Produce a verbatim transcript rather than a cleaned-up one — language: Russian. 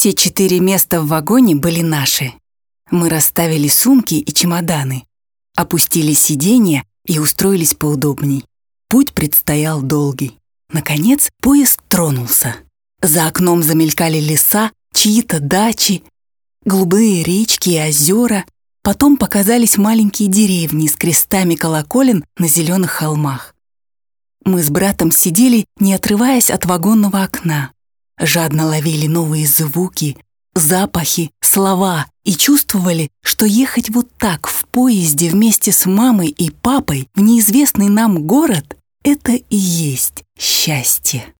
Все четыре места в вагоне были наши. Мы расставили сумки и чемоданы, опустили сиденья и устроились поудобней. Путь предстоял долгий. Наконец поезд тронулся. За окном замелькали леса, чьи-то дачи, голубые речки и озера. Потом показались маленькие деревни с крестами колоколен на зеленых холмах. Мы с братом сидели, не отрываясь от вагонного окна. Жадно ловили новые звуки, запахи, слова и чувствовали, что ехать вот так в поезде вместе с мамой и папой в неизвестный нам город — это и есть счастье.